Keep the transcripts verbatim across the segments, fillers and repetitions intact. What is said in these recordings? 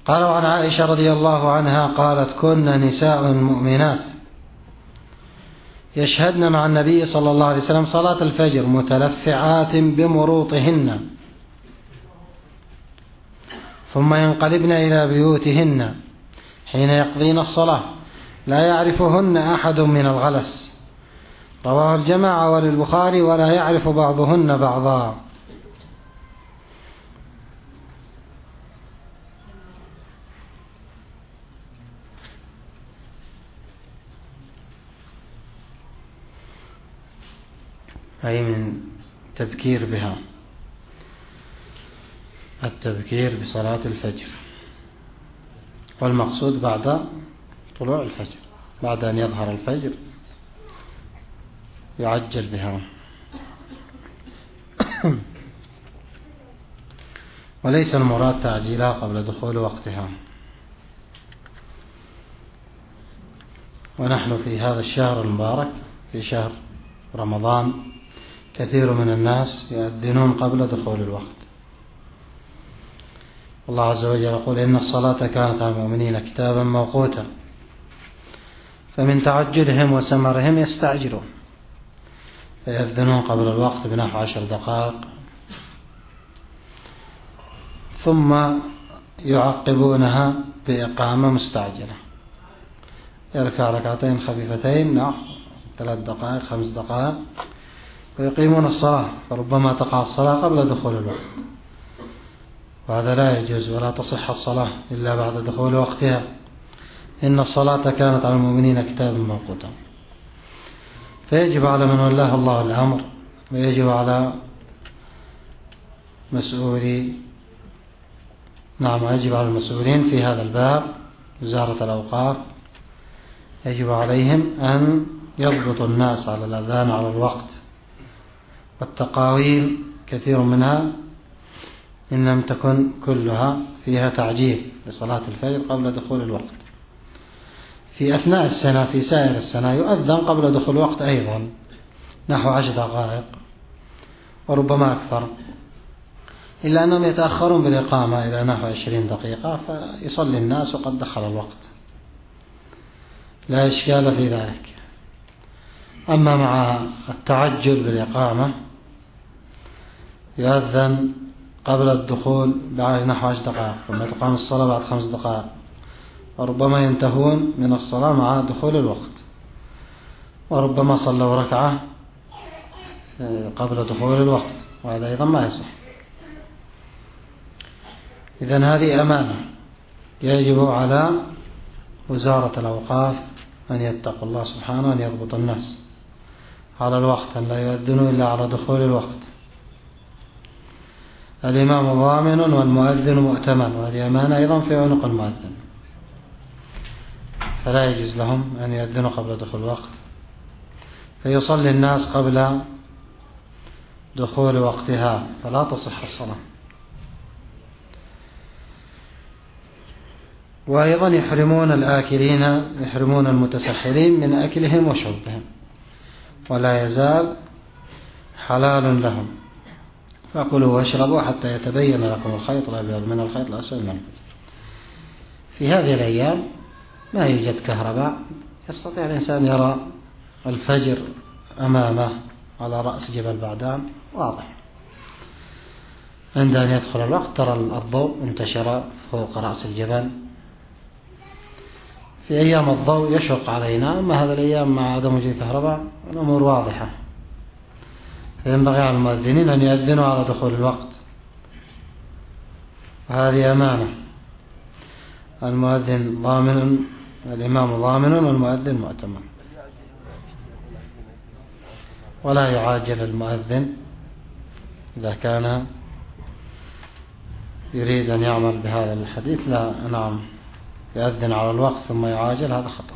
قال: وعن عائشة رضي الله عنها قالت: كنا نساء مؤمنات يشهدن مع النبي صلى الله عليه وسلم صلاة الفجر متلفعات بمروطهن، ثم ينقلبن إلى بيوتهن حين يقضين الصلاة لا يعرفهن أحد من الغلس. رواه الجماعة وللبخاري: ولا يعرف بعضهن بعضا. أي من تبكير بها، التبكير بصلاة الفجر، والمقصود بعد طلوع الفجر، بعد أن يظهر الفجر يعجل بها، وليس المراد تعجيلها قبل دخول وقتها. ونحن في هذا الشهر المبارك، في شهر رمضان، كثير من الناس يؤذنون قبل دخول الوقت. الله عز وجل يقول: إن الصلاة كانت على المؤمنين كتابا موقوتا، فمن تعجلهم وسمرهم يستعجلون، فيؤذنون قبل الوقت بنحو عشر دقائق، ثم يعقبونها بإقامة مستعجلة، يركع ركعتين خفيفتين نحو ثلاث دقائق خمس دقائق، ويقيمون الصلاة، فربما تقع الصلاة قبل دخول الوقت، وهذا لا يجوز، ولا تصح الصلاة إلا بعد دخول وقتها. إن الصلاة كانت على المؤمنين كتابا موقوتا. فيجب على من ولاه الله الأمر، ويجب على مسؤولي نعم يجب على المسؤولين في هذا الباب، وزارة الأوقاف، يجب عليهم أن يضبطوا الناس على الأذان على الوقت. والتقاويم كثير منها إن لم تكن كلها فيها تعجيل لصلاة الفجر قبل دخول الوقت. في أثناء السنة، في سائر السنة، يؤذن قبل دخول الوقت أيضا نحو عشر دقائق وربما أكثر، إلا أنهم يتأخرون بالإقامة إلى نحو عشرين دقيقة، فيصلي الناس وقد دخل الوقت، لا إشكال في ذلك. أما مع التعجل بالإقامة يؤذن قبل الدخول بعد نحو عشر دقائق، ثم تقام الصلاة بعد خمس دقائق، وربما ينتهون من الصلاة مع دخول الوقت، وربما صلوا ركعة قبل دخول الوقت، وهذا أيضا ما يصح. إذن هذه أمانة يجب على وزارة الأوقاف أن يتقوا الله سبحانه، أن يضبط الناس على الوقت، أن لا يؤذنوا إلا على دخول الوقت. الإمام ضامن والمؤذن مؤتمن، وهذه أمانة أيضا في عنق المؤذن، فلا يجوز لهم أن يؤذنوا قبل دخول الوقت، فيصلي الناس قبل دخول وقتها، فلا تصح الصلاة. وأيضا يحرمون الآكلين، يحرمون المتسحرين من أكلهم وشربهم، ولا يزال حلال لهم، فكلوا واشربوا حتى يتبين لكم الخيط الأبيض من الخيط الأسود من الفجر. في هذه الأيام ما يوجد كهرباء، يستطيع الإنسان يرى الفجر أمامه على رأس جبل بعدان واضح. عند أن يدخل الوقت ترى الضوء انتشر فوق رأس الجبل. في أيام الضوء يشق علينا، أما هذا الأيام مع عدم وجود كهرباء الأمور واضحة، فينبغي على المؤذنين أن يؤذنوا على دخول الوقت، وهذه أمانة. المؤذن ضامن، الإمام ضامن والمؤذن مؤتمن، ولا يعاجل المؤذن إذا كان يريد أن يعمل بهذا الحديث، لا نعم يؤذن على الوقت ثم يعاجل، هذا خطأ.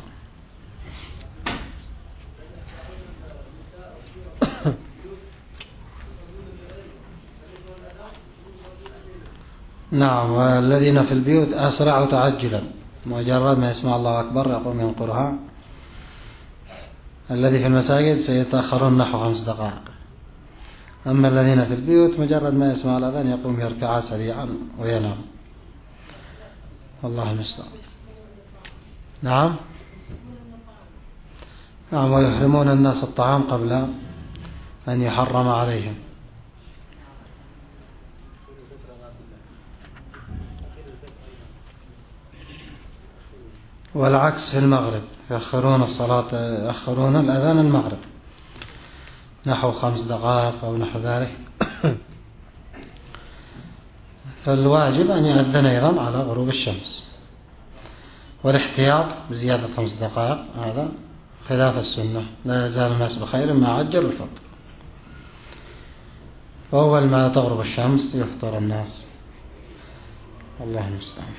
نعم، والذين في البيوت أسرعوا تعجلا، مجرد ما يسمع الله أكبر يقوم ينقرها. الذي في المساجد سيتأخرون نحو خمس دقائق، أما الذين في البيوت مجرد ما يسمع الأذان يقوم يركع سريعا وينام. الله المستعان. نعم نعم ويحرمون الناس الطعام قبل أن يحرم عليهم. والعكس في المغرب، يأخرون الصلاة، يأخرون الأذان المغرب نحو خمس دقائق أو نحو ذلك. فالواجب أن يؤذن أيضا على غروب الشمس، والاحتياط بزيادة خمس دقائق هذا خلاف السنة. لا يزال الناس بخير ما عجل الفطر، وأول ما تغرب الشمس يفطر الناس. الله المستعان.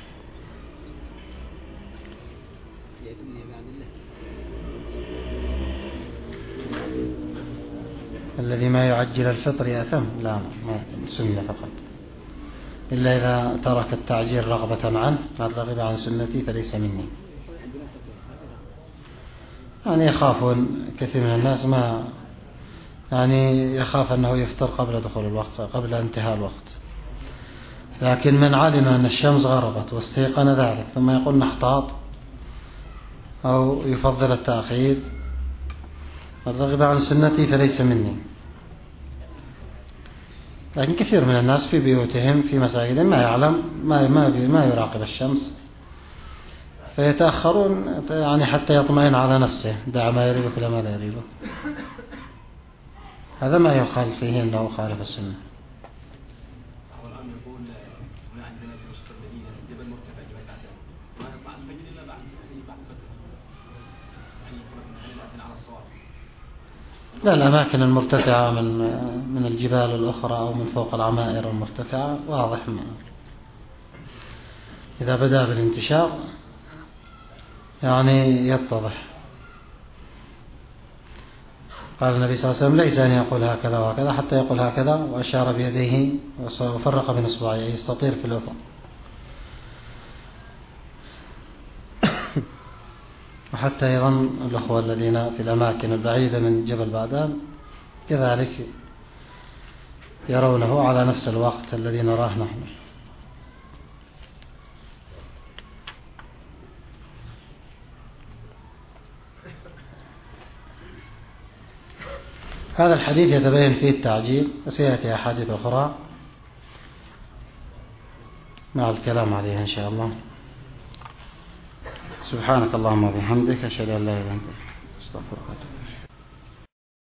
الذي ما يعجل الفطر يأثم؟ لا، ما سنة فقط، إلا إذا ترك التعجيل رغبة عنه، قال رغب عن سنتي فليس مني. يعني يخافون كثير من الناس، ما يعني يخاف أنه يفطر قبل دخول الوقت، قبل انتهاء الوقت. لكن من علم أن الشمس غربت واستيقن ذلك ثم يقول نحتاط أو يفضل التأخير، الرغب عن سنتي فليس مني. لكن كثير من الناس في بيوتهم في مساجدهم ما يعلم، ما ما ما يراقب الشمس، فيتأخرون يعني حتى يطمئن على نفسه، دع ما يريبك لما لا يريبك. هذا ما يخالف فيه أنه خالف السنة. لا، الأماكن المرتفعة من من الجبال الأخرى أو من فوق العمائر المرتفعة واضح، ما إذا بدأ بالانتشار يعني يتضح. قال النبي صلى الله عليه وسلم ليس أن يقول هكذا وهكذا حتى يقول هكذا، وأشار بيديه وفرق بين إصبعيه يستطير في الأفق. وحتى أيضا الأخوة الذين في الأماكن البعيدة من جبل بعدان كذلك يرونه على نفس الوقت الذي نراه نحن. هذا الحديث يتبين فيه التعجيل، وسيأتي أحاديث أخرى مع الكلام عليها إن شاء الله. سبحانك اللهم وبحمدك، أشهد أن لا إله إلا أنت، أستغفرك.